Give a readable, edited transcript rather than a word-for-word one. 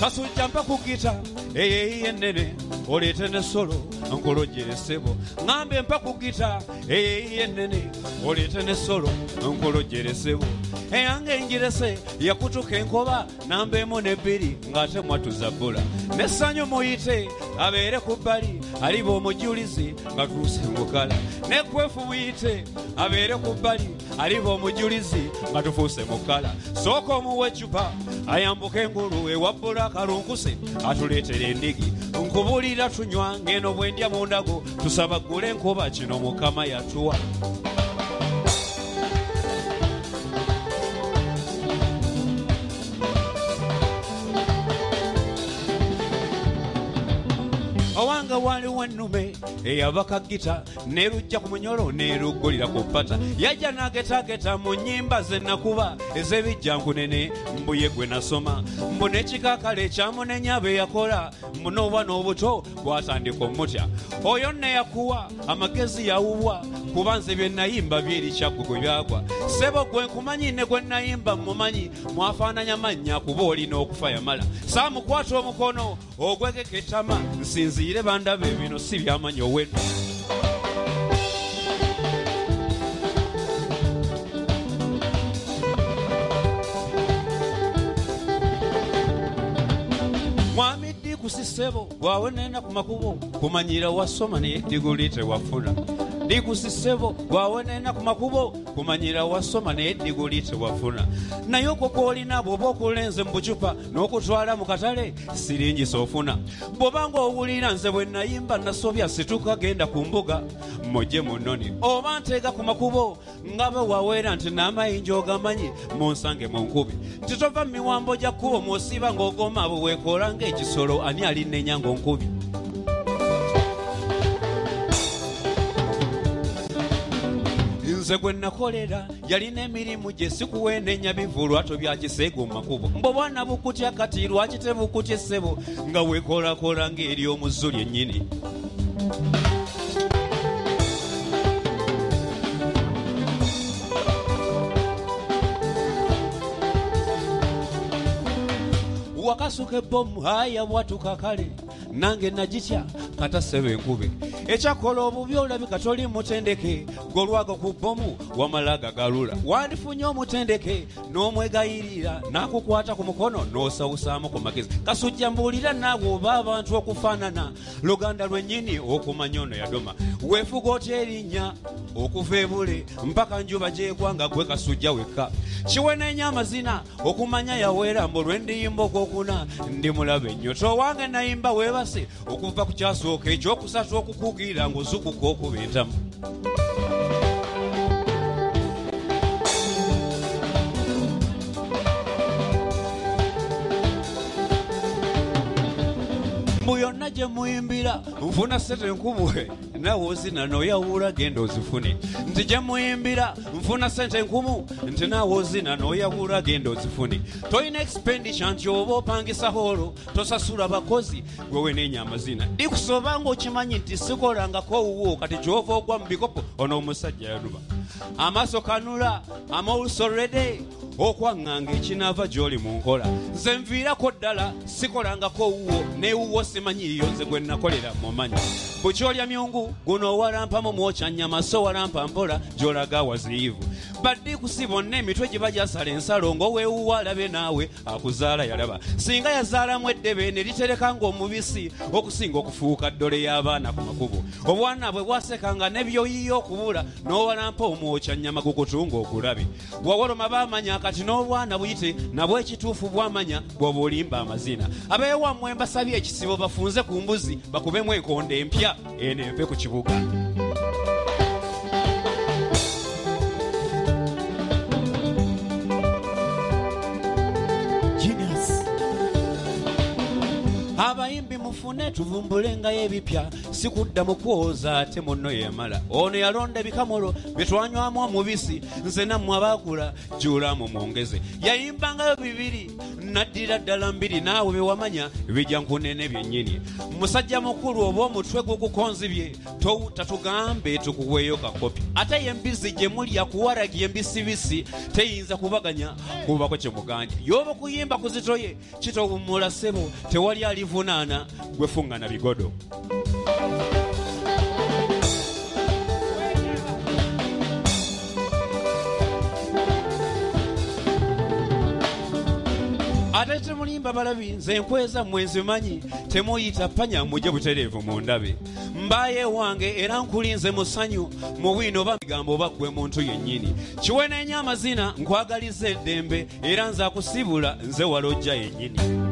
kasujja mpa ku gita eyeyennene oleete ne solo nkolojjere ssebo ŋŋambe mpa ku gita eyeyennene oleete ne solo nkolojjere ssebo eyange enjirese yakutuka enkoba nambeemu n'ebbiri ng'ate mwatuza bbula n'essanyu muyite abeere ku bbali aliba omujulizi nga tuuse mukala n'ekwefu buyite abeere ku bbali aliba omujulizi nga tufuuse mukala sooka omuwa eccupa ayambuka engulu ewa bbula akalunkuse atuleetera endigi nkubulira tunywa ng'eno bwendya mu ndago tusaba ggule enkoba kino mukama yatuwa owange waliwo ennume eyabaka gita nerujja ku munyolo neruggulira ku ppata yajja n'agetageta mu nnyimba ze nakuba ez'ebijja nkunene mbuye gwe nasoma mbu n'ekikakala ekyamunenya be yakola mbu n'obwana obuto bwatandika omutya oyo nne yakuwa amagezi yawubwa kuba nze bye nayimba byeri kyagwe gwe byagwa ssebo gwe nkumanyi ne gwe nayimba mmumanyi mwafaananya mannya kuba olina okufa yamala saamukwata omukono ogwegeka ettama nsinziire bandabe bino si byamanyi owedde mwami Dikusi ssebo gwawe nena ku makubo kumanyira wasoma naye diguli tewafuna Dikusi ssebo gwawe nena ku makubo kumanyira wasoma naye diguli tewafuna naye okwo kwolina bw'oba okulenze mu bucupa n'okutwala mu katale siringi soofuna bw'obanga owulira nze bwe nayimba nasobya situka genda ku mbuga mujje munoni oba nteega ku makubo nga bwe waweera nti n'amayinja ogamanyi munsange mu nkubi nti tova mu miwambo gya kkubo mw'osiiba ng'ogoma bwe weekoola ng'ekisolo ani alinenya ng'onkubi nze gwe nakolera yalina emirimu gye sikuweenenya bivu lwato bya kiseego mu makubo mbo bwana bukutya kati lwaki tebukutya essebo nga weekoolakoola ng'eri omuzzu lyennyini wakasuka ebbomu haya bwatuka kale nange nagitya kataseba enkube ekyakola obubi olabika toli mutendeke golwago ku bbomu wamalaga galula wandifunye omutendeke n'omwegayirira n'akukwata ku mukono n'osawusaamu ku magezi kasujja mbuulira naawe oba abantu okufaanana luganda lwennyini okumanya ono yadoma weefuga otya erinnya okuva ebule mpaka njuba gyegwanga gwe kasujja wekka kiweneenya amazina okumanya yaweera mbu lwendiyimba okwokuna ndi mulaba ennyo towange nayimba weebase okuva ku kyasooka ekyokusatu okukugira ng'ozukuka okuba entamu mbu yonna gye muyimbira nfuna sente nkubwe nawe ozina n'oyawula genda ozifune nti gye muyimbira nfuna sente nkumu nti nawe ozina n'oyawula genda ozifune tolina expenditure nti oba opangisa hoolo tosasula bakozi gwe weneenya amazina dikusoba ng'okimanyi nti sikolangako owuwo kati gy'ova ogwa mu bikopo ono omusajja yaluba amaaso kanula amawusolrede okwaŋŋanga ekinaava gy'oli mu nkola nze nviirako ddala sikolangako owuwo n'ewuwo simanyiiyo nze gwe nakolera mumanyi bukyolya myungu guno owalampamu mwokyanyama so walampa mpola gy'olaga waziyivu badikusi bonna emitwe gye bajasala ensalo ng'oweewuwa alabe naawe akuzaala yalaba singa yazaalamu eddebe ne litereka ng'omubisi okusinga okufuuka ddole y'abaana ku makubo obwana bwe bwasekanga nebyoyiyo okubula n'owalampa omwokyanyama gukutunga okulabe wawoloma baamanya kati n'obwana buyite nabwo ekituufu bwamanya bw'oba olimba amazina abeewammwe mbasabye ekisibo bafunze ku mbuzi bakubemu enkondo empya eno enve ku kibuga abayimbi mufune tuvumbulengayo ebipya sikudda mu kwoza ate munno yemala ono yalonda ebikamulo bye twanywamu omubisi nze nammwe abaakula julamu mwongeze yayimbangayo bibiri naddira ddala mbiri naawe bewamanya bijja nkunene byennyini musajja mukulu oba omutwe gukukonzibye tatugambe tukuweeyo kakopi ate yembizzi gye muli yakuwaragiye embisibisi teyinza kubaganya kubako kye muganja yoba kuyimba kuzitoye kitowummula ssebo tewali alivunaana gwe fuŋŋana bigodo. Ate temulimba balabi nze nkweza mmwe nzimanyi temuyita panya mujje butereevu mu ndabe mbaye wange era nkulinze mu ssanyu mu bwino oba migambo oba ggwe muntu yennyini kiwe n'enya amazina nkwagaliza eddembe era nze akusibula nze walojja yennyini.